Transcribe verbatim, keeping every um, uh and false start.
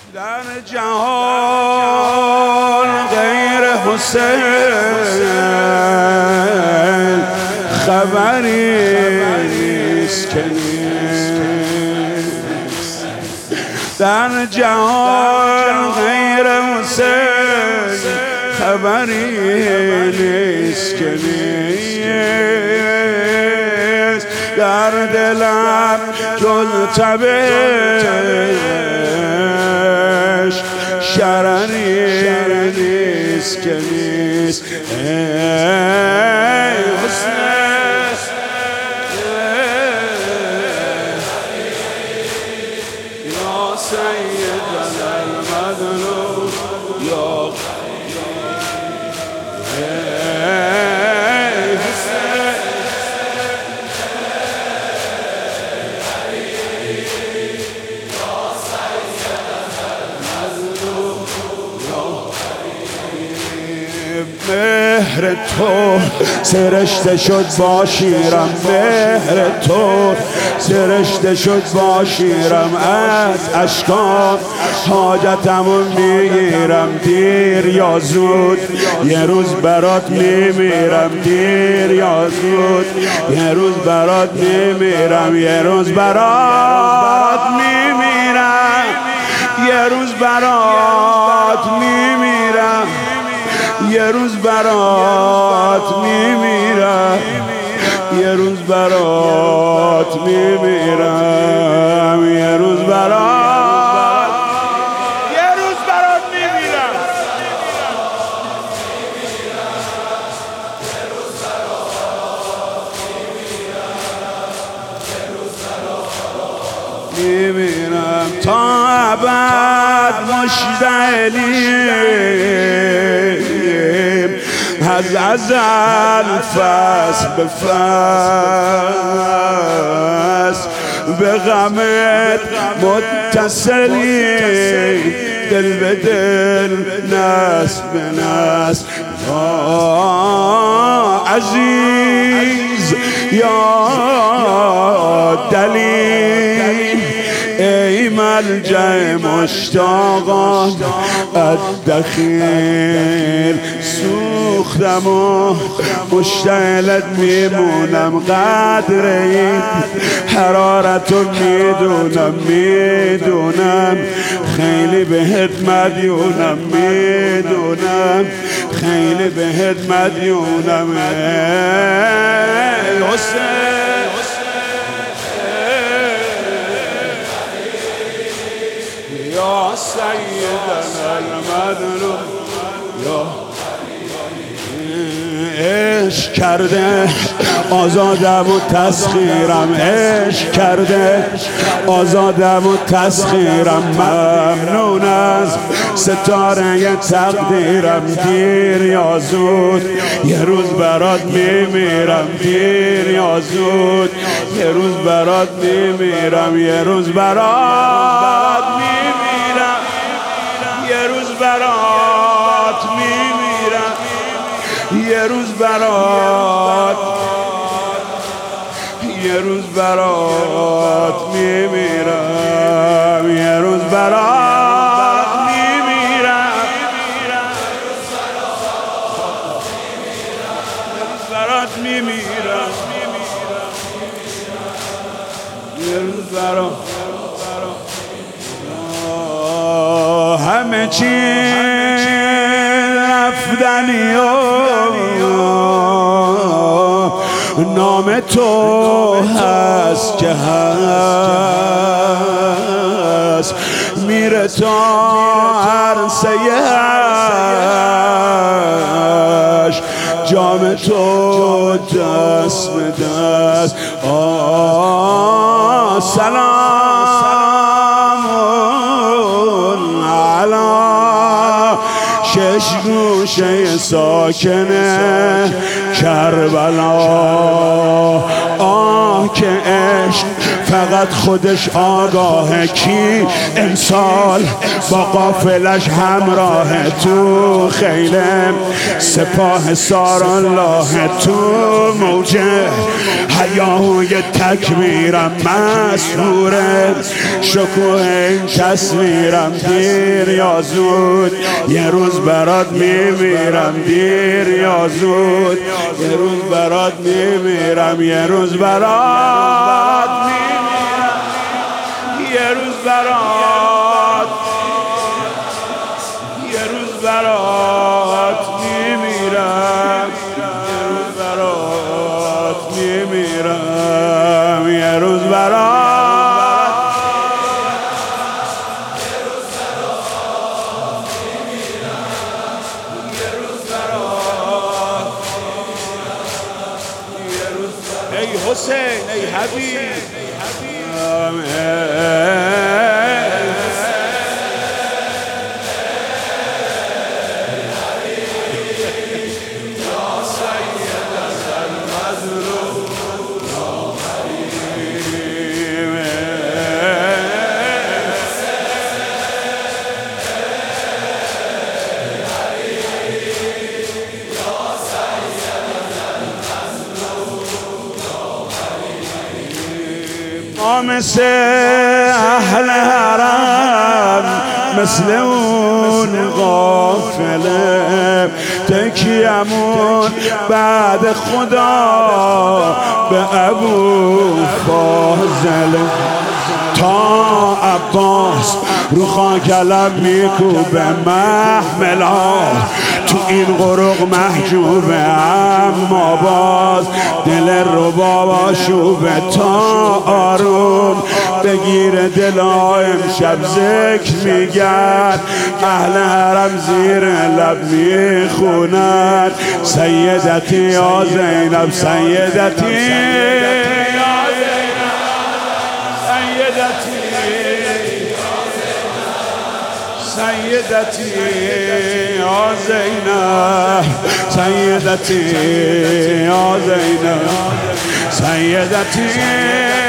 در جهان غیر حسین خبری نیست که نیست. در جهان غیر حسین خبری نیست که نیست. در دلم جز تبش شرری نیست که نیست. ای حسین یا سیدنا المظلوم یا مهر تو سرشته شد با شیرم، مهر تو سرشته شد با شیرم. از اشکام حاجتمو میگیرم، دیر یا زود یه روز برات میمیرم. دیر یا زود یه روز برات میمیرم. یه روز برات میمیرم. یه روز برات میمیرم. یه روز برات میمیرم. یه روز برات میمیرم. یه روز برات یه روز برات میمیرم. میمیرم تا ابد مشتعلیم، از ازل فصل به فصل به غمت متصلیم، دل به دل نسل به نسل. عزیز یا دلیل ای ملجأ مشتاقان الدخیل. سوختم و مشتعلت میمونم، قدر این حرارتو میدونم. میدونم خیلی بهت مدیونم. میدونم خیلی بهت مدیونم. ای حسین یا سیدنا المظلوم یا عشق کرده آزادم و تسخیرم. عشق کرده آزادم و تسخیرم. ممنون از ستاره تقدیرم. دیر یا زود یه روز برات میمیرم. دیر یا زود یه روز برات میمیرم. یه روز برات میمیرم. یه روز برات میمیرم. یه روز برات یه روز برات میمیرم. یه روز برات میمیرم. برات میمیرم. یه روز برات همه چی رفتنی و نام تو هست که هست. میره تا عرصه هشت، جام تو دست به دست. آه سلام علی شش گوشه ساکنه کربلا. آه که عشق فقط خودش آگاه کی امسال با قافلش همراه تو خیلم سپاه ساران لاه تو موجه حیاهوی تکبیرم مسروره شکوه این تصویرم دیر یا زود یه روز برات میمیرم دیر یا زود یه روز برات میمیرم یه روز برات میمیرم یه روز برات یه روز برات میمیرم یه روز برات میمیرم یه روز برات ای حسین ای حبیب ما مثل اهل حرم مثل اون غافله تکیمون بعد خدا به ابو فاضل تا عباس رو خاکلم میکوبه محملات تو این غرق محجوبه اما باز دل رو بابا شوبه تا آروم بگیره دلا امشب ذکر میگن اهل حرم زیر لب میخونن سیدتی یا زینب سیدتی سیدتی سیدتی یا زینب سیدتی یا زینب سیدتی